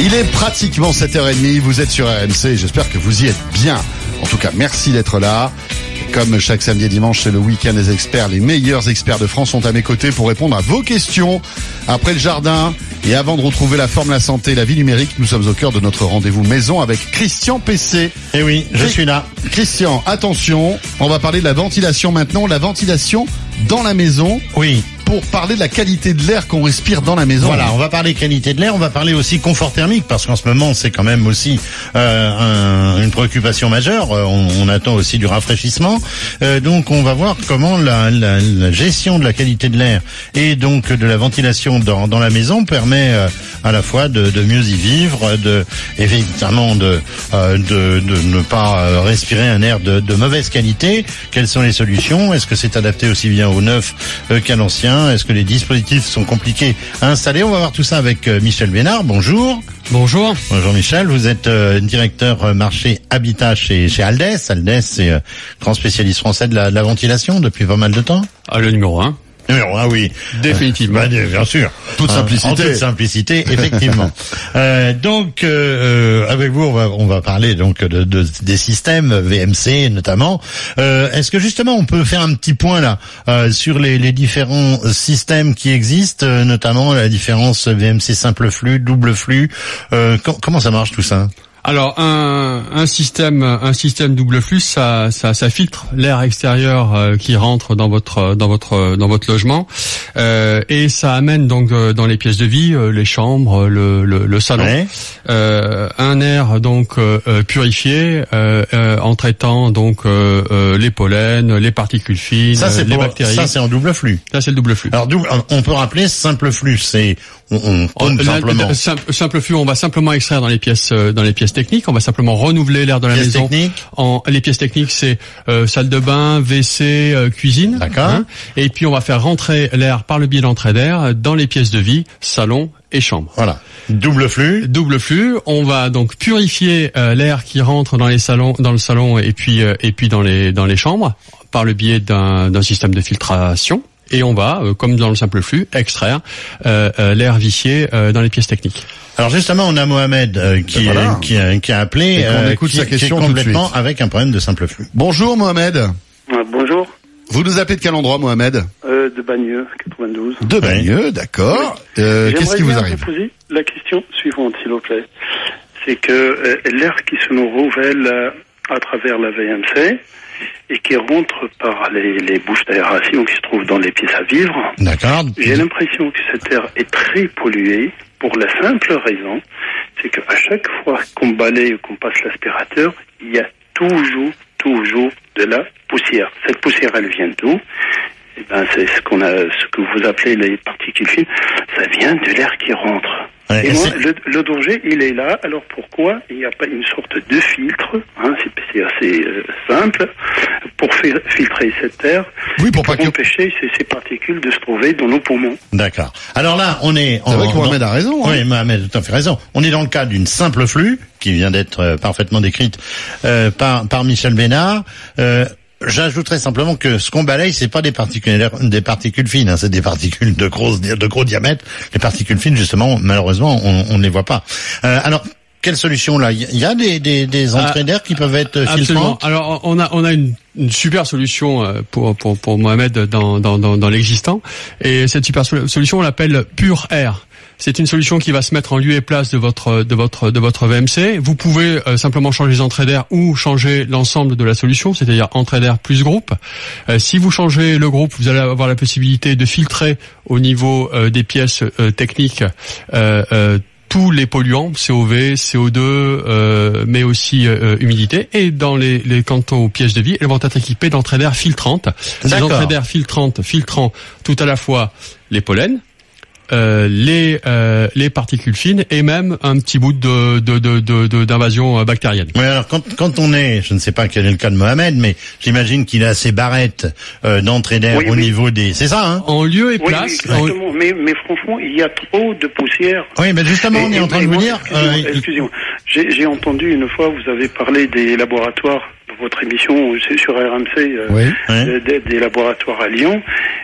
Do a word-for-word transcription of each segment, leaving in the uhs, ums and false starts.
Il est pratiquement sept heures trente, vous êtes sur R M C, j'espère que vous y êtes bien. En tout cas, merci d'être là. Comme chaque samedi et dimanche, c'est le week-end des experts. Les meilleurs experts de France sont à mes côtés pour répondre à vos questions. Après le jardin et avant de retrouver la forme, la santé et la vie numérique, nous sommes au cœur de notre rendez-vous maison avec Christian P C. Eh oui, je suis là. Christian, attention, on va parler de la ventilation maintenant, la ventilation dans la maison. Oui. Pour parler de la qualité de l'air qu'on respire dans la maison. Voilà, on va parler qualité de l'air, on va parler aussi confort thermique, parce qu'en ce moment, c'est quand même aussi euh, un, une préoccupation majeure. On, on attend aussi du rafraîchissement. Euh, donc, on va voir comment la, la, la gestion de la qualité de l'air et donc de la ventilation dans, dans la maison permet euh, à la fois de, de mieux y vivre, de évidemment de, euh, de, de ne pas respirer un air de, de mauvaise qualité. Quelles sont les solutions? Est-ce que c'est adapté aussi bien au neuf euh, qu'à l'ancien? Est-ce que les dispositifs sont compliqués à installer? On va voir tout ça avec Michel Bénard. Bonjour. Bonjour. Bonjour Michel, vous êtes euh, directeur marché habitat chez, chez Aldes. Aldes, c'est euh, grand spécialiste français de la, de la ventilation depuis pas mal de temps. Ah, le numéro un. Numéro un, oui. Définitivement. Euh, bah, bien sûr. Toute simplicité. En toute simplicité, effectivement. euh, donc, euh, avec vous, on va, on va parler donc de, de des systèmes V M C notamment. Euh, est-ce que justement, on peut faire un petit point là euh, sur les, les différents systèmes qui existent, euh, notamment la différence V M C simple flux, double flux. Euh, com- comment ça marche tout ça? Alors un, un système un système double flux, ça ça, ça filtre l'air extérieur euh, qui rentre dans votre dans votre dans votre logement euh, et ça amène donc euh, dans les pièces de vie, euh, les chambres, le le, le salon, ouais. euh, un air donc euh, purifié euh, euh, en traitant donc euh, euh, les pollens, les particules fines, ça, c'est les pour, bactéries. Ça c'est en double flux. Ça c'est le double flux. Alors double, on peut rappeler simple flux, c'est on, on pompe la, simplement. La, simple, simple flux, on va simplement extraire dans les pièces dans les pièces techniques, on va simplement renouveler l'air de la pièces maison. Techniques. En les pièces techniques, c'est euh, salle de bain, W C, euh, cuisine. D'accord. Hein, et puis on va faire rentrer l'air par le biais d'entrée d'air dans les pièces de vie, salon et chambre. Voilà. Double flux. Double flux. On va donc purifier euh, l'air qui rentre dans les salons, dans le salon et puis euh, et puis dans les dans les chambres par le biais d'un d'un système de filtration. Et on va, euh, comme dans le simple flux, extraire euh, euh, l'air vicié euh, dans les pièces techniques. Alors justement, on a Mohamed euh, qui, voilà. euh, qui, euh, qui a appelé, et qu'on euh, écoute qui, sa question qui est complètement tout de suite. avec un problème de simple flux. Bonjour Mohamed. Ah, bonjour. Vous nous appelez de quel endroit Mohamed? euh, De Bagneux, quatre-vingt-douze. De Bagneux, d'accord. Oui. Euh, qu'est-ce qui vous arrive? J'aimerais bien vous poser la question suivante, s'il vous plaît. C'est que euh, l'air qui se nous renouvelle euh, à travers la V M C et qui rentre par les, les bouches d'aération qui se trouvent dans les pièces à vivre. D'accord. J'ai l'impression que cet air est très pollué pour la simple raison, c'est qu'à chaque fois qu'on balaye ou qu'on passe l'aspirateur, il y a toujours, toujours de la poussière. Cette poussière, elle vient d'où? Eh ben, c'est ce qu'on a, ce que vous appelez les particules fines. Ça vient de l'air qui rentre. Ouais, et et moi, c'est... le, le danger, il est là. Alors pourquoi il n'y a pas une sorte de filtre, hein, c'est, c'est assez euh, simple, pour fi- filtrer cet air, Oui, pour, pour pas que... empêcher ces, ces particules de se trouver dans nos poumons. D'accord. Alors là, on est... C'est en, vrai que Mohamed dans... a raison. Hein. Oui, Mohamed a tout à fait raison. On est dans le cas d'une simple flux, qui vient d'être euh, parfaitement décrite euh, par, par Michel Bénard. Euh, J'ajouterais simplement que ce qu'on balaye, c'est pas des particules, des particules fines, hein, c'est des particules de gros, de gros diamètre. Les particules fines, justement, malheureusement, on, on ne les voit pas. Euh, alors, quelle solution là? Il y a des, des, des entrées ah, d'air qui peuvent être absolument. filtrantes? Alors, on a, on a une, une super solution pour, pour, pour Mohamed dans, dans, dans, dans l'existant. Et cette super solution, on l'appelle Pure Air. C'est une solution qui va se mettre en lieu et place de votre de votre de votre V M C. Vous pouvez euh, simplement changer les entrées d'air ou changer l'ensemble de la solution, c'est-à-dire entrée d'air plus groupe. Euh, si vous changez le groupe, vous allez avoir la possibilité de filtrer au niveau euh, des pièces euh, techniques euh, euh, tous les polluants, C O V, C O deux, euh, mais aussi euh, humidité. Et dans les, les quant aux pièces de vie, elles vont être équipées d'entrées d'air filtrantes. Ces entrées d'air filtrantes filtrant tout à la fois les pollens, Euh, les euh, les particules fines et même un petit bout de de de, de, de d'invasion bactérienne. Oui, alors quand quand on est, je ne sais pas quel est le cas de Mohamed, mais j'imagine qu'il a ses barrettes euh, d'entrée d'air oui, au oui. niveau des, c'est ça, hein? En lieu et oui, place. exactement. En... Mais mais franchement, il y a trop de poussière. Oui, mais justement, on et, est en train de vous moi, dire. Excusez-moi, Euh, excusez-moi. J'ai, j'ai entendu une fois, vous avez parlé des laboratoires. Votre émission, c'est sur R M C, euh, oui, oui. Des, des laboratoires à Lyon.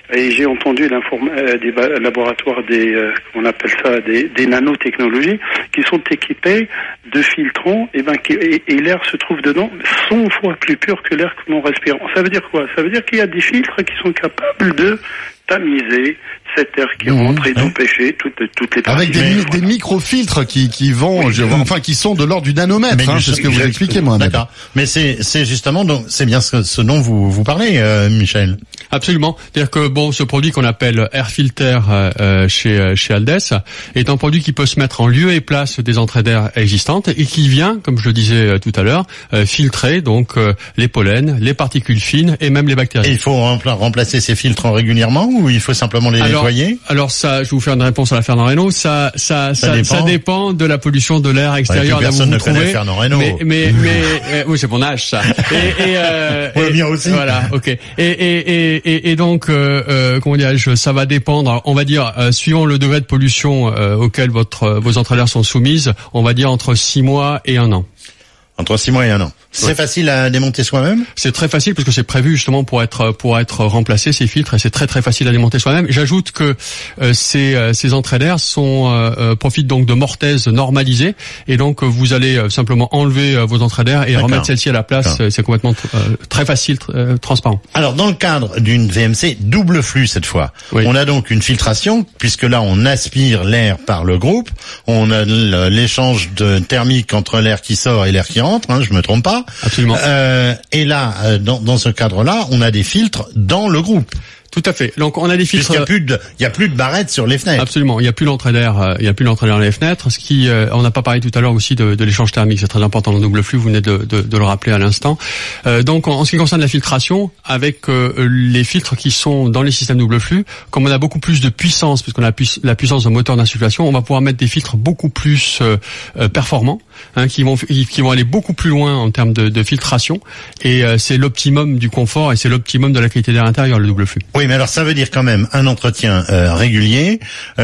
Et j'ai entendu l'inform- euh, des ba- laboratoires des, euh, on appelle ça des, des nanotechnologies, qui sont équipés de filtrants, et ben qui, et, et l'air se trouve dedans cent fois plus pur que l'air que nous respirons. Ça veut dire quoi? Ça veut dire qu'il y a des filtres qui sont capables de tamiser cet air qui Mmh, rentre et ouais. d'empêcher toutes, toutes les Avec des, particules. mi- des microfiltres qui, qui vont, Oui, je, enfin, qui sont de l'ordre du nanomètre, Mais hein, du- c'est ce que vous je- expliquez, Mohamed. D'accord. Mais c'est c'est justement donc c'est bien ce, ce dont vous vous parlez, euh, Michel. Absolument. C'est-à-dire que bon, ce produit qu'on appelle Airfilter euh, euh, chez euh, chez Aldes est un produit qui peut se mettre en lieu et place des entrées d'air existantes et qui vient, comme je le disais euh, tout à l'heure, euh, filtrer donc euh, les pollens, les particules fines et même les bactéries. Et il faut rempla- remplacer ces filtres régulièrement ou il faut simplement les alors, nettoyer? alors ça, je vais vous faire une réponse à la Fernand Reynaud. Ça, ça, Ça ça, dépend. ça dépend de la pollution de l'air extérieur Ouais, là où vous personne vous ne connaît trouvez. Fernand Reynaud. Mais, mais, mais euh, oui, c'est mon âge ça. Et, et, euh, Ouais, et- le mien aussi. Voilà, ok. Et, et, et, et, et donc, euh, euh, comment dirais-je, ça va dépendre. On va dire, euh, suivant le degré de pollution euh, auquel votre vos entrées d'air sont soumises, on va dire entre six mois et un an. Entre six mois et un an. C'est Ouais. facile à démonter soi-même? C'est très facile parce que c'est prévu justement pour être pour être remplacé ces filtres et c'est très très facile à démonter soi-même. J'ajoute que euh, ces euh, ces entrées d'air sont euh, euh, profitent donc de mortaises normalisées et donc euh, vous allez euh, simplement enlever euh, vos entrées d'air et D'accord. remettre celles-ci à la place. D'accord. Euh, C'est complètement euh, très facile, tr- euh, transparent. Alors, dans le cadre d'une V M C double flux cette fois, Oui. on a donc une filtration, puisque là, on aspire l'air par le groupe, on a l- l'échange de thermique entre l'air qui sort et l'air qui rentre, hein, je me trompe pas. Absolument. Euh, et là, euh, dans, dans ce cadre-là, on a des filtres dans le groupe, Tout à fait. Donc on a des filtres. puisqu'il y a plus de, il y a plus de barrettes sur les fenêtres. Absolument, il n'y a plus l'entrée d'air, euh, il n'y a plus l'entrée d'air dans les fenêtres. Ce qui, euh, on n'a pas parlé tout à l'heure aussi de, de l'échange thermique, c'est très important dans le double flux. Vous venez de, de, de le rappeler à l'instant. Euh, donc, en, en ce qui concerne la filtration, avec euh, les filtres qui sont dans les systèmes double flux, comme on a beaucoup plus de puissance, puisqu'on a la, pui- la puissance de moteur d'insufflation, on va pouvoir mettre des filtres beaucoup plus euh, euh, performants, hein, qui vont qui vont aller beaucoup plus loin en termes de, de filtration. Et euh, c'est l'optimum du confort et c'est l'optimum de la qualité d'air intérieur, le double flux. Oui, mais alors ça veut dire quand même un entretien euh, régulier.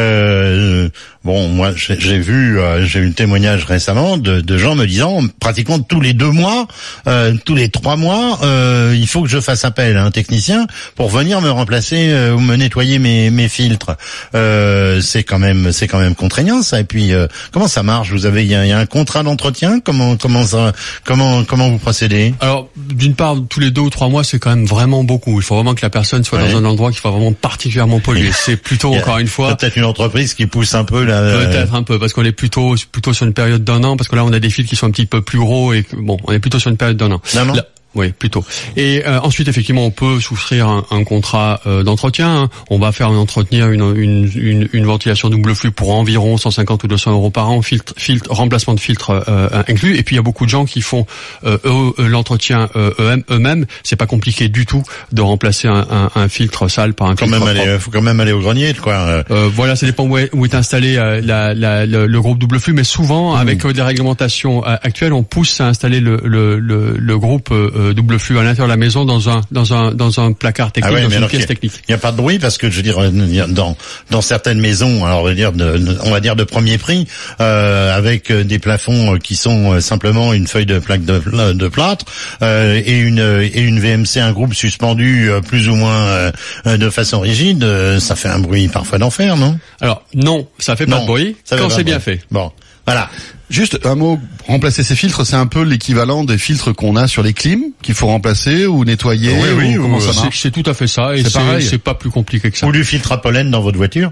Euh, bon, moi j'ai j'ai vu, euh, j'ai eu le témoignage récemment de, de gens me disant pratiquement tous les deux mois, euh, tous les trois mois, euh, il faut que je fasse appel à un technicien pour venir me remplacer euh, ou me nettoyer mes, mes filtres. Euh, c'est quand même, c'est quand même contraignant ça. Et puis euh, comment ça marche? Vous avez, il y a, il y a un contrat d'entretien? Comment, comment ça, comment, comment vous procédez? Alors, d'une part, tous les deux ou trois mois, c'est quand même vraiment beaucoup. Il faut vraiment que la personne soit Ouais. dans un endroit qui soit vraiment particulièrement pollué. C'est plutôt, Il y a encore une fois, peut-être une entreprise qui pousse un peu la. peut-être un peu, parce qu'on est plutôt plutôt sur une période d'un an, parce que là, on a des fils qui sont un petit peu plus gros et que, bon, on est plutôt sur une période d'un an. Non, non. Là- oui, plutôt. Et euh, ensuite, effectivement, on peut souscrire un, un contrat euh, d'entretien. hein. On va faire un entretien, une, une, une, une ventilation double flux pour environ cent cinquante ou deux cents euros par an, filtre, filtre, remplacement de filtre euh, inclus. Et puis, il y a beaucoup de gens qui font euh, eux, euh, l'entretien euh, eux-mêmes. eux-mêmes. C'est pas compliqué du tout de remplacer un, un, un filtre sale par un Quand filtre même propre. aller, faut quand même aller au grenier, quoi. Euh, Euh, voilà, ça dépend où est, où est installé euh, la, la, le, le groupe double flux, mais souvent, avec euh, des réglementations euh, actuelles, on pousse à installer le, le, le, le groupe euh, double flux à l'intérieur de la maison dans un dans un dans un placard technique, Ah ouais, dans mais une alors pièce qu'il y a- technique. Il n'y a pas de bruit parce que je veux dire euh, dans dans certaines maisons, alors on va dire de, de- on va dire de premier prix, euh, avec euh, des plafonds euh, qui sont euh, simplement une feuille de plaque de, de plâtre euh, et une et une V M C, un groupe suspendu euh, plus ou moins euh, euh, de façon rigide, euh, ça fait un bruit parfois d'enfer, non? Alors non, ça fait pas Non, de bruit ça fait quand pas c'est de bien bruit. fait. Bon, voilà. Juste un mot, remplacer ces filtres, c'est un peu l'équivalent des filtres qu'on a sur les clims, qu'il faut remplacer ou nettoyer, Oui, oui, ou comment ou, ça euh, C'est marche? c'est tout à fait ça, et C'est c'est pareil. c'est pas plus compliqué que ça. Ou du filtre à pollen dans votre voiture?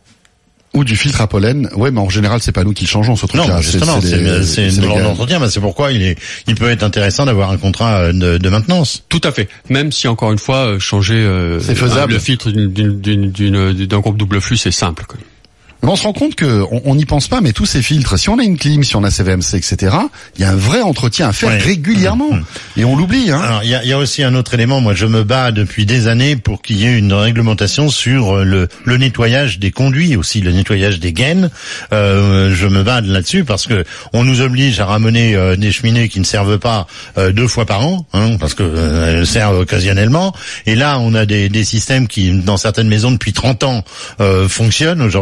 Ou du filtre à pollen. Ouais, mais en général, c'est pas nous qui le changeons, ce truc-là. Non, justement, c'est les- c'est c'est les dans gars. l'entretien, mais c'est pourquoi il est, il peut être intéressant d'avoir un contrat euh, de, de maintenance. Tout à fait. Même si encore une fois, euh, changer euh, C'est faisable. le filtre d'une- d'une- d'une- d'une- d'un groupe double flux, c'est simple, quoi. Mais on se rend compte que on on n'y pense pas, mais tous ces filtres, si on a une clim, si on a C V M C, et cetera, il y a un vrai entretien à faire Ouais. régulièrement. Mmh. Et on l'oublie, hein. Alors, il y a, il y a aussi un autre élément. Moi, je me bats depuis des années pour qu'il y ait une réglementation sur le, le nettoyage des conduits, aussi le nettoyage des gaines. Euh, je me bats là-dessus parce que on nous oblige à ramener euh, des cheminées qui ne servent pas euh, deux fois par an, hein, parce que euh, elles servent occasionnellement. Et là, on a des, des systèmes qui, dans certaines maisons depuis trente ans, euh, fonctionnent. Aujourd'hui, des, des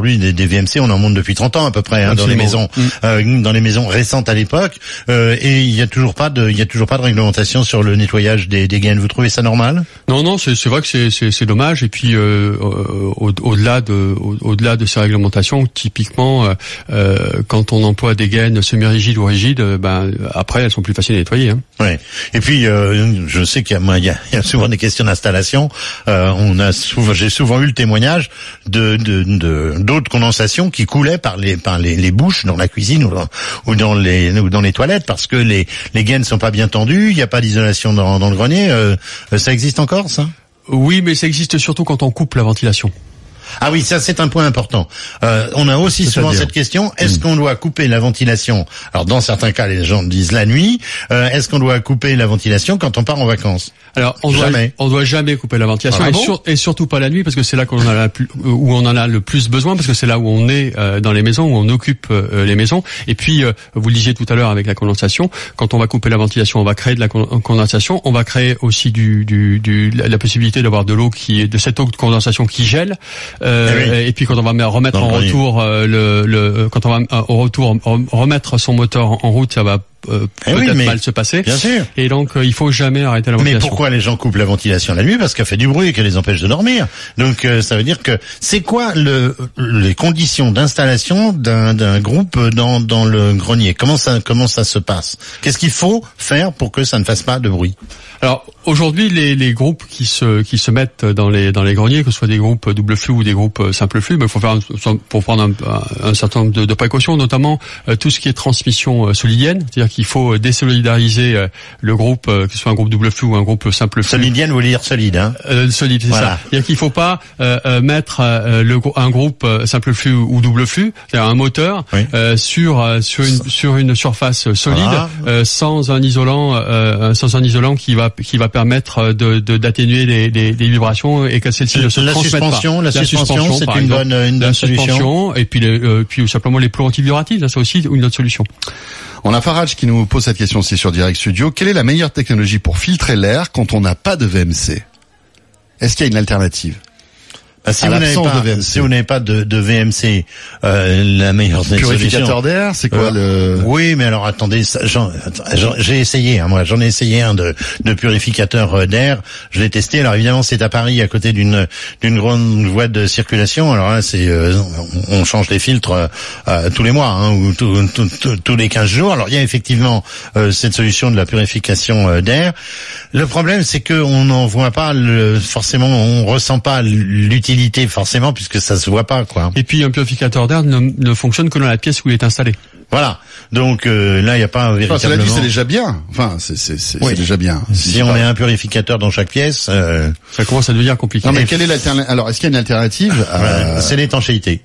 des V M C, on en monte depuis trente ans à peu près hein, dans les maisons, mmh. euh, dans les maisons récentes à l'époque, euh, et il y a toujours pas de, il y a toujours pas de réglementation sur le nettoyage des, des gaines. Vous trouvez ça normal? Non, non, c'est, c'est vrai que c'est, c'est, c'est dommage. Et puis euh, au, au-delà de, au, au-delà de ces réglementations, typiquement, euh, euh, quand on emploie des gaines semi-rigides ou rigides, euh, ben après elles sont plus faciles à nettoyer. Hein. Ouais. Et puis euh, je sais qu'il y a, il y a, il y a souvent des questions d'installation. Euh, on a souvent, j'ai souvent eu le témoignage de, de, de d'autres condensations qui coulaient par les, par les, les bouches dans la cuisine ou dans, ou dans les, ou dans les toilettes parce que les, les gaines sont pas bien tendues. Il n'y a pas d'isolation dans, dans le grenier. Euh, ça existe encore, ça? Oui, mais ça existe surtout quand on coupe la ventilation. Ah oui, ça c'est un point important. Euh, on a aussi souvent cette question, est-ce mmh. qu'on doit couper la ventilation? Alors dans certains cas, les gens disent la nuit. Euh, est-ce qu'on doit couper la ventilation quand on part en vacances? Alors on jamais. doit on doit jamais couper la ventilation ah, et, bon sur, et surtout pas la nuit parce que c'est là qu'on en a la plus, où on en a le plus besoin parce que c'est là où on est euh, dans les maisons, où on occupe euh, les maisons. Et puis euh, vous le disiez tout à l'heure avec la condensation, quand on va couper la ventilation, on va créer de la condensation, on va créer aussi du, du, du la possibilité d'avoir de l'eau qui est de cette eau de condensation qui gèle. Euh, eh oui. Et puis quand on va remettre en retour euh, le, le quand on va euh, au retour remettre son moteur en route, ça va Euh, eh peut-être oui, mal se passer. Bien sûr. Et donc euh, il faut jamais arrêter la ventilation. Mais pourquoi les gens coupent la ventilation la nuit? Parce qu'elle fait du bruit et qu'elle les empêche de dormir. Donc euh, ça veut dire que c'est quoi le les conditions d'installation d'un d'un groupe dans dans le grenier? Comment ça comment ça se passe? Qu'est-ce qu'il faut faire pour que ça ne fasse pas de bruit? Alors aujourd'hui les les groupes qui se qui se mettent dans les dans les greniers, que ce soit des groupes double flux ou des groupes simple flux, ben il faut faire un, pour prendre un, un certain nombre de, de précautions, notamment euh, tout ce qui est transmission euh, solidienne, c'est-à-dire qu'il faut désolidariser euh, le groupe, euh, que ce soit un groupe double flux ou un groupe simple flux. Solidienne vous voulez dire solide, hein? Euh, solide, c'est voilà. ça. C'est-à-dire qu'il faut pas euh, euh, mettre euh, le un groupe euh, simple flux ou double flux, c'est-à-dire un moteur oui. euh, sur euh, sur une sur une surface solide, voilà. euh, sans un isolant euh, sans un isolant qui va qui va permettre de, de d'atténuer les, les, les vibrations et que celles-ci ne se la transmettent suspension, pas. La, la suspension, suspension c'est une exemple, bonne une bonne solution. Et puis les, euh, puis simplement les plombs antivibrattifs, là c'est aussi une autre solution. On a Farage qui nous pose cette question aussi sur Direct Studio. Quelle est la meilleure technologie pour filtrer l'air quand on n'a pas de V M C? Est-ce qu'il y a une alternative? Bah, si, vous pas, si vous n'avez pas de, de V M C, euh, la meilleure des purificateur d'air, c'est quoi euh, le Oui, mais alors attendez, ça, j'en, j'en, j'ai essayé, hein, moi, j'en ai essayé un de, de purificateur d'air. Je l'ai testé. Alors évidemment, c'est à Paris, à côté d'une d'une grande voie de circulation. Alors là, c'est euh, on change les filtres euh, tous les mois, hein, ou tout, tout, tout, tous les quinze jours. Alors il y a effectivement euh, cette solution de la purification euh, d'air. Le problème, c'est que on n'en voit pas le, forcément, on ressent pas l'utilité forcément puisque ça se voit pas quoi. Et puis un purificateur d'air ne, ne fonctionne que dans la pièce où il est installé. Voilà. Donc euh, là il n'y a pas un véritablement. Enfin, cela dit, c'est déjà bien. Enfin c'est c'est c'est, oui. c'est déjà bien. Si, si on pas... met un purificateur dans chaque pièce, euh... ça commence à devenir compliqué. Non mais quelle est l'alternative? Alors est-ce qu'il y a une alternative? euh... C'est l'étanchéité.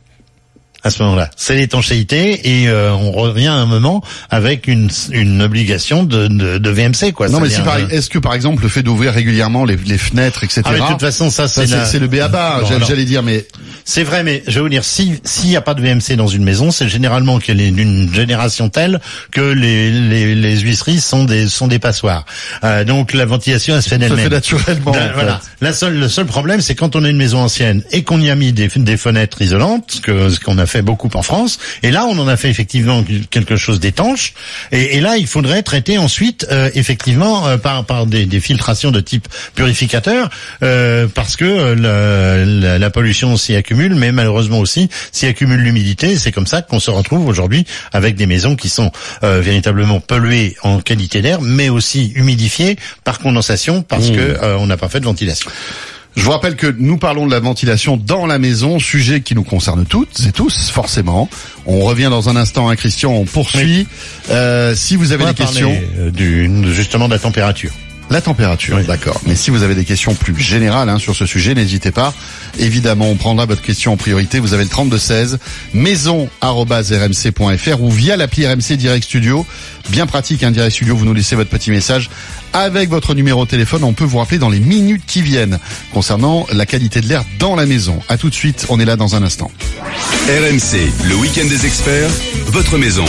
À ce moment-là, c'est l'étanchéité et euh, on revient à un moment avec une une obligation de de, de V M C quoi. Non mais si par, est-ce que par exemple le fait d'ouvrir régulièrement les, les fenêtres et cetera. Ah, mais de toute façon ça c'est ça, la... c'est le b a ba. J'allais, j'allais dire mais c'est vrai mais je vais vous dire si s'il y a pas de V M C dans une maison c'est généralement qu'elle est d'une génération telle que les les les huisseries sont des sont des passoires. Euh, donc la ventilation elle se fait d'elle-même. Ça fait naturellement. Ben, voilà. La seule le seul problème c'est quand on a une maison ancienne et qu'on y a mis des des fenêtres isolantes que ce qu'on a fait beaucoup en France, et là on en a fait effectivement quelque chose d'étanche, et, et là il faudrait traiter ensuite euh, effectivement euh, par par des, des filtrations de type purificateur, euh, parce que euh, la, la, la pollution s'y accumule, mais malheureusement aussi s'y accumule l'humidité, et c'est comme ça qu'on se retrouve aujourd'hui avec des maisons qui sont euh, véritablement polluées en qualité d'air, mais aussi humidifiées par condensation, parce mmh. que euh, on n'a pas fait de ventilation. Je vous rappelle que nous parlons de la ventilation dans la maison, sujet qui nous concerne toutes et tous, forcément. On revient dans un instant, hein, Christian, on poursuit. Oui. Euh, si vous avez on des questions... Du, justement de la température. La température, oui. D'accord. Mais si vous avez des questions plus générales hein, sur ce sujet, n'hésitez pas. Évidemment, on prendra votre question en priorité. Vous avez le trente-deux seize, maison arobase r m c point f r ou via l'appli R M C Direct Studio. Bien pratique, hein, Direct Studio, vous nous laissez votre petit message avec votre numéro de téléphone. On peut vous rappeler dans les minutes qui viennent concernant la qualité de l'air dans la maison. À tout de suite, on est là dans un instant. R M C, le week-end des experts, votre maison.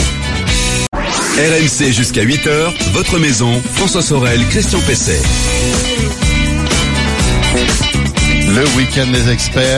R M C jusqu'à huit heures, votre maison, François Sorel, Christian Pesset. Le week-end des experts,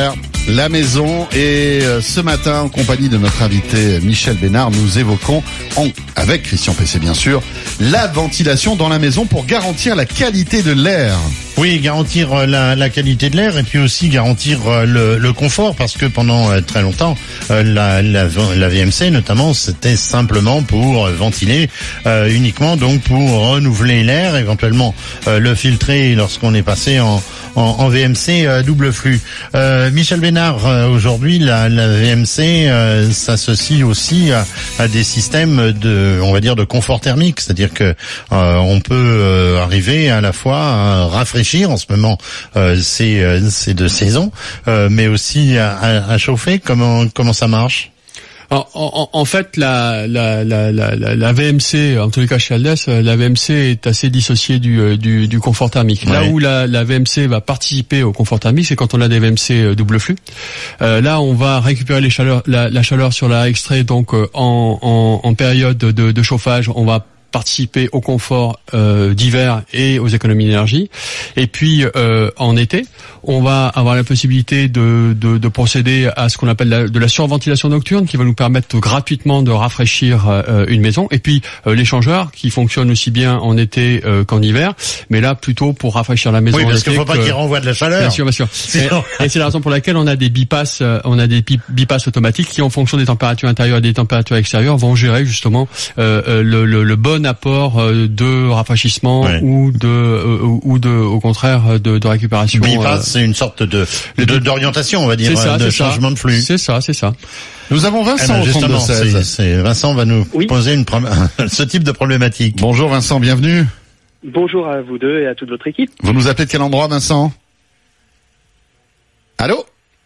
la maison. Et euh, ce matin, en compagnie de notre invité Michel Bénard, nous évoquons, en, avec Christian P C bien sûr, la ventilation dans la maison pour garantir la qualité de l'air. Oui, garantir la, la qualité de l'air et puis aussi garantir le, le confort, parce que pendant très longtemps, la, la, la V M C notamment, c'était simplement pour ventiler, euh, uniquement donc pour renouveler l'air, éventuellement euh, le filtrer lorsqu'on est passé en, en, en V M C euh, double flux. Euh, Michel Bénard, euh, aujourd'hui, la, la V M C euh, s'associe aussi à, à des systèmes de, on va dire, de confort thermique, c'est-à-dire que euh, on peut euh, arriver à la fois à rafraîchir. En ce moment, euh, c'est euh, c'est de saison, euh, mais aussi à, à, à chauffer. Comment comment ça marche? En, en, en fait, la, la, la, la, la V M C, en tous les cas chez Aldes, la V M C est assez dissociée du, du, du confort thermique. Ouais. Là où la, la V M C va participer au confort thermique, c'est quand on a des V M C double flux. Euh, là, on va récupérer les chaleurs, la, la chaleur sur l'air extrait, donc en, en, en période de, de chauffage, on va participer au confort euh, d'hiver et aux économies d'énergie. Et puis euh, en été, on va avoir la possibilité de, de, de procéder à ce qu'on appelle la, de la surventilation nocturne, qui va nous permettre gratuitement de rafraîchir euh, une maison. Et puis euh, l'échangeur, qui fonctionne aussi bien en été euh, qu'en hiver, mais là plutôt pour rafraîchir la maison. Oui, parce qu'il ne faut pas que... qu'il renvoie de la chaleur. Bien sûr, bien sûr. Et, et c'est la raison pour laquelle on a des bypass, euh, on a des bypass automatiques qui, en fonction des températures intérieures et des températures extérieures, vont gérer justement euh, le, le, le bon apport de rafraîchissement, ouais, ou de euh, ou de au contraire de, de récupération. Bypass, euh, c'est une sorte de, de d'orientation, on va dire, ça, de changement ça. de flux. C'est ça, c'est ça. Nous avons Vincent eh ben, au trente-deux seize. C'est, Vincent va nous oui. poser une ce type de problématique. Bonjour Vincent, bienvenue. Bonjour à vous deux et à toute votre équipe. Vous nous appelez de quel endroit, Vincent? Allô?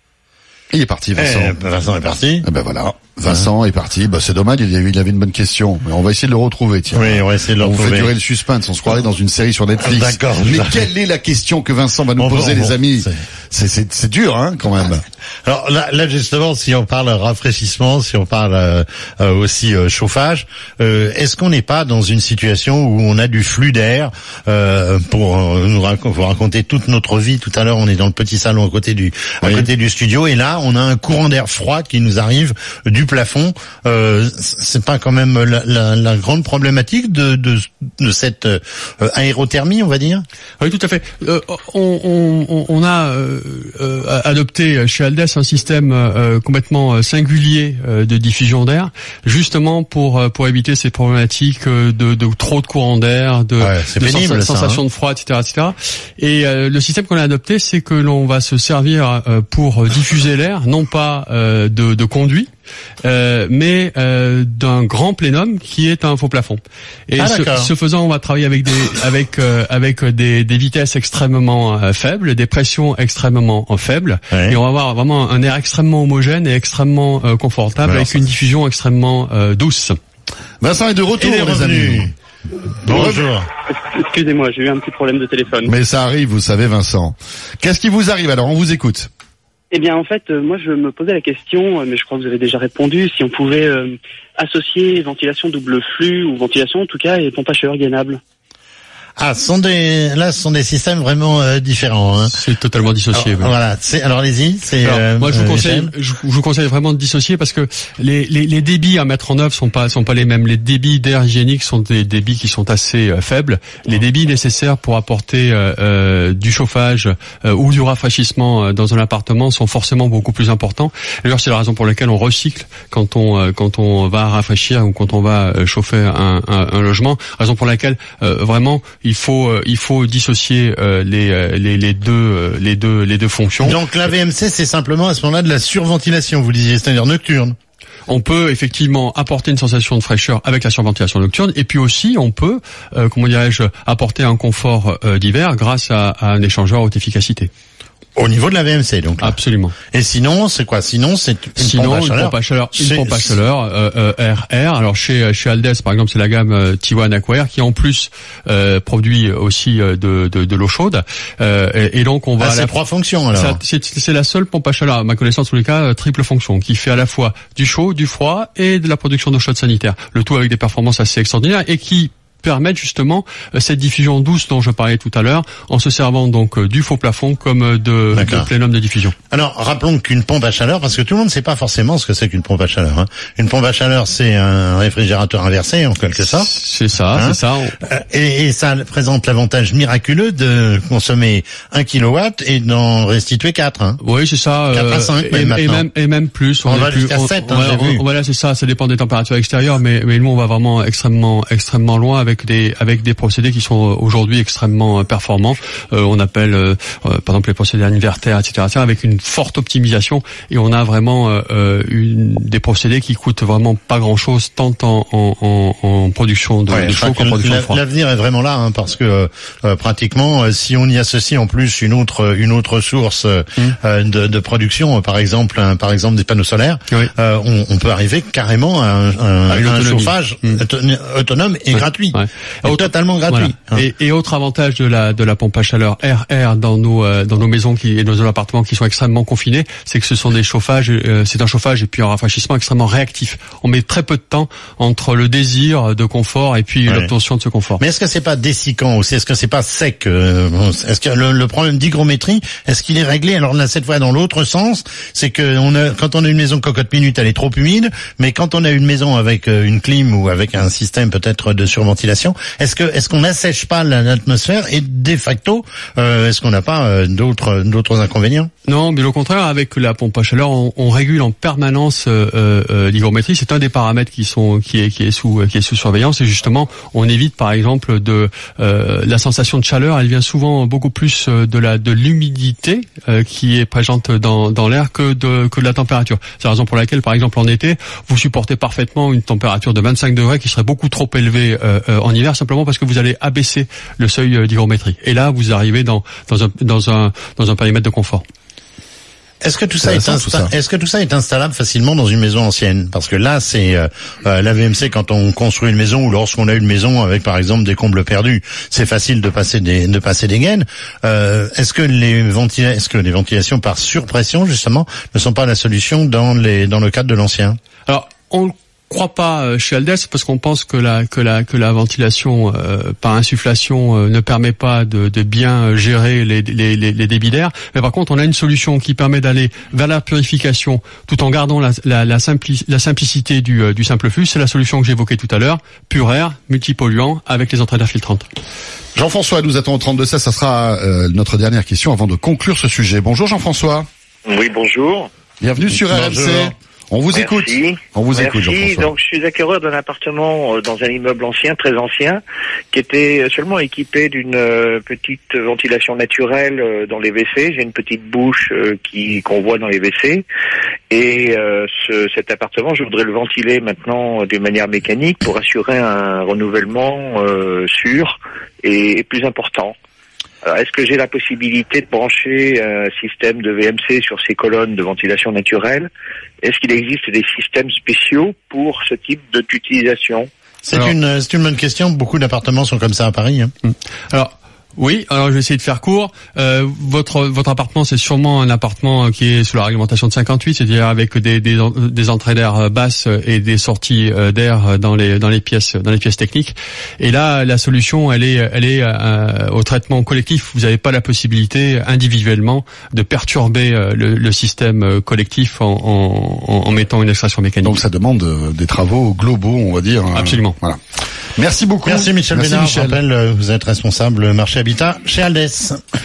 Il est parti, Vincent. Eh, Vincent est parti. Eh ben voilà. Vincent ouais. est parti. Bah, c'est dommage, il avait, il avait une bonne question. Mais on va essayer de le retrouver, tiens. Oui, on va essayer de le on retrouver. On fait durer le suspense. On se croirait dans une série sur Netflix. D'accord. Mais quelle est la question que Vincent va nous bon, poser, bon, les bon, amis? C'est, c'est, c'est dur, hein, quand même. Alors là, là, justement, si on parle rafraîchissement, si on parle euh, euh, aussi euh, chauffage, euh, est-ce qu'on n'est pas dans une situation où on a du flux d'air euh, pour euh, nous rac- vous raconter toute notre vie? Tout à l'heure, on est dans le petit salon à côté du à oui. côté du studio, et là, on a un courant d'air froid qui nous arrive du plafond. Euh, c'est pas quand même la, la, la grande problématique de, de, de cette euh, aérothermie, on va dire? Oui, tout à fait. Euh, on, on, on a euh, euh, adopté chez Aldes un système euh, complètement singulier euh, de diffusion d'air, justement pour pour éviter ces problématiques de, de trop de courant d'air, de, ouais, de pénible, sens, sensation hein. de froid, et cetera, et cetera. Et euh, le système qu'on a adopté, c'est que l'on va se servir euh, pour diffuser l'air, non pas euh, de, de conduit, Euh, mais euh, d'un grand plénum qui est un faux plafond. Et ah, ce, ce faisant, on va travailler avec des avec euh, avec des, des vitesses extrêmement euh, faibles, des pressions extrêmement euh, faibles, ouais. Et on va avoir vraiment un air extrêmement homogène et extrêmement euh, confortable, alors, avec ça, une diffusion extrêmement euh, douce. Vincent est de retour, les amis. Bonjour. Excusez-moi, j'ai eu un petit problème de téléphone. Mais ça arrive, vous savez, Vincent. Qu'est-ce qui vous arrive alors? On vous écoute. Eh bien, en fait, euh, moi, je me posais la question, euh, mais je crois que vous avez déjà répondu, si on pouvait euh, associer ventilation double flux, ou ventilation, en tout cas, et pompe à chaleur gainable. Ah, ce sont des, là, ce sont des systèmes vraiment euh, différents. Hein. C'est totalement dissocié. Alors, oui. Voilà. C'est, alors, allez-y. C'est. Alors, euh, moi, je vous euh, conseille, je, je vous conseille vraiment de dissocier, parce que les, les, les débits à mettre en œuvre sont pas, sont pas les mêmes. Les débits d'air hygiénique sont des débits qui sont assez euh, faibles. Les débits nécessaires pour apporter euh, euh, du chauffage euh, ou du rafraîchissement euh, dans un appartement sont forcément beaucoup plus importants. D'ailleurs, c'est la raison pour laquelle on recycle quand on euh, quand on va rafraîchir ou quand on va euh, chauffer un, un, un logement. Raison pour laquelle euh, vraiment il faut euh, il faut dissocier euh, les, les les deux euh, les deux les deux fonctions. Donc la V M C, c'est simplement à ce moment-là de la surventilation, vous disiez, c'est-à-dire nocturne. On peut effectivement apporter une sensation de fraîcheur avec la surventilation nocturne, et puis aussi on peut, euh, comment dirais-je, apporter un confort euh, d'hiver grâce à, à un échangeur haute efficacité. Au niveau de la V M C, donc. Là. Absolument. Et sinon, c'est quoi? Sinon, c'est une sinon, pompe à chaleur. Une pompe à chaleur, une c'est... pompe à chaleur euh, euh, R R. Alors chez chez Aldes, par exemple, c'est la gamme euh, T un Aquair qui en plus euh, produit aussi euh, de, de de l'eau chaude. Euh, et, et donc on va. Ah, c'est la... trois fonctions alors. Ça, c'est, c'est la seule pompe à chaleur, à ma connaissance, en tous les cas, euh, triple fonction, qui fait à la fois du chaud, du froid et de la production d'eau chaude sanitaire. Le tout avec des performances assez extraordinaires et qui permettre justement euh, cette diffusion douce dont je parlais tout à l'heure, en se servant donc euh, du faux plafond comme de, de plénum de diffusion. Alors, rappelons qu'une pompe à chaleur, parce que tout le monde ne sait pas forcément ce que c'est qu'une pompe à chaleur. Hein. Une pompe à chaleur, c'est un réfrigérateur inversé, en quelque sorte. C'est ça, hein c'est ça. Et, et ça présente l'avantage miraculeux de consommer un kilowatt et d'en restituer quatre. Hein. Oui, c'est ça. quatre à cinq euh, même et, et même et même plus. On, on va plus, jusqu'à on, sept. On, hein, on, j'ai vu. Voilà, c'est ça. Ça dépend des températures extérieures, mais mais nous on va vraiment extrêmement extrêmement loin avec des avec des procédés qui sont aujourd'hui extrêmement performants. Euh, on appelle euh, par exemple les procédés inverters, et cetera, et cetera, avec une forte optimisation, et on a vraiment euh, une, des procédés qui coûtent vraiment pas grand chose, tant en, en, en, en production de, ouais, de chaud qu'en production de froid. L'avenir est vraiment là, hein, parce que euh, pratiquement, euh, si on y associe en plus une autre une autre source euh, mmh. de, de production, euh, par exemple un, par exemple des panneaux solaires, oui. euh, on, on peut arriver carrément à un, un, à un chauffage mmh. autonome et ouais. gratuit, ouais. Et autre, totalement gratuit. Voilà. Hein. Et, et autre avantage de la de la pompe à chaleur R R dans nos euh, dans nos maisons qui et nos appartements qui sont extrêmement confinés, c'est que ce sont des chauffages, euh, c'est un chauffage et puis un rafraîchissement extrêmement réactif. On met très peu de temps entre le désir de confort et puis ouais. l'obtention de ce confort. Mais est-ce que c'est pas dessicant aussi? Est-ce que c'est pas sec? euh, Est-ce que le, le problème d'hygrométrie, est-ce qu'il est réglé? Alors là, cette fois dans l'autre sens, c'est que on a, quand on a une maison cocotte minute, elle est trop humide, mais quand on a une maison avec une clim ou avec un système peut-être de surventilation, est-ce que est-ce qu'on n'assèche pas l'atmosphère et de facto, euh, est-ce qu'on n'a pas euh, d'autres d'autres inconvénients? Non, mais au contraire, avec la pompe à chaleur, on, on régule en permanence euh, euh, l'hygrométrie. C'est un des paramètres qui sont qui est qui est sous qui est sous surveillance, et justement, on évite par exemple de euh, la sensation de chaleur. Elle vient souvent beaucoup plus de la de l'humidité euh, qui est présente dans dans l'air que de que de la température. C'est la raison pour laquelle, par exemple, en été, vous supportez parfaitement une température de vingt-cinq degrés qui serait beaucoup trop élevée euh, euh, en hiver, simplement parce que vous allez abaisser le seuil d'hygrométrie. Et là, vous arrivez dans dans un dans un dans un périmètre de confort. Est-ce que tout ça est insta- tout ça. Est-ce que tout ça est installable facilement dans une maison ancienne? Parce que là, c'est euh, l'A V M C quand on construit une maison ou lorsqu'on a une maison avec par exemple des combles perdus, c'est facile de passer des de passer des gaines. Euh, est-ce que les ventila- est-ce que les ventilations par surpression justement ne sont pas la solution dans les dans le cadre de l'ancien? Alors, on crois pas chez Aldès, parce qu'on pense que la que la que la ventilation euh, par insufflation euh, ne permet pas de, de bien gérer les, les les les débits d'air. Mais par contre, on a une solution qui permet d'aller vers la purification tout en gardant la la la, simpli- la simplicité du euh, du simple flux. C'est la solution que j'évoquais tout à l'heure, pur air, multipolluant avec les entrées d'air filtrantes. Jean-François nous attend au trente-deux seize, ça sera euh, notre dernière question avant de conclure ce sujet. Bonjour Jean-François. Oui, bonjour. Bienvenue sur R M C. On vous Merci. écoute. On vous Merci. écoute, Jean-François. Donc, je suis acquéreur d'un appartement dans un immeuble ancien, très ancien, qui était seulement équipé d'une euh, petite ventilation naturelle euh, dans les W C. J'ai une petite bouche euh, qui qu'on voit dans les W C. Et euh, ce, cet appartement, je voudrais le ventiler maintenant d'une manière mécanique pour assurer un renouvellement euh, sûr et, et plus important. Alors, est-ce que j'ai la possibilité de brancher un système de V M C sur ces colonnes de ventilation naturelle? Est-ce qu'il existe des systèmes spéciaux pour ce type d'utilisation? C'est Alors, une, c'est une bonne question. Beaucoup d'appartements sont comme ça à Paris. Hein. Alors, oui, alors je vais essayer de faire court. Euh, votre votre appartement, c'est sûrement un appartement qui est sous la réglementation de cinquante-huit, c'est-à-dire avec des des, des entrées d'air basses et des sorties d'air dans les dans les pièces dans les pièces techniques. Et là, la solution, elle est elle est euh, au traitement collectif. Vous n'avez pas la possibilité individuellement de perturber le, le système collectif en, en en mettant une extraction mécanique. Donc ça demande des travaux globaux, on va dire. Absolument. Voilà. Merci beaucoup. Merci Michel Merci Bénard. Michel. Je rappelle, vous êtes responsable marché habitat chez Aldès.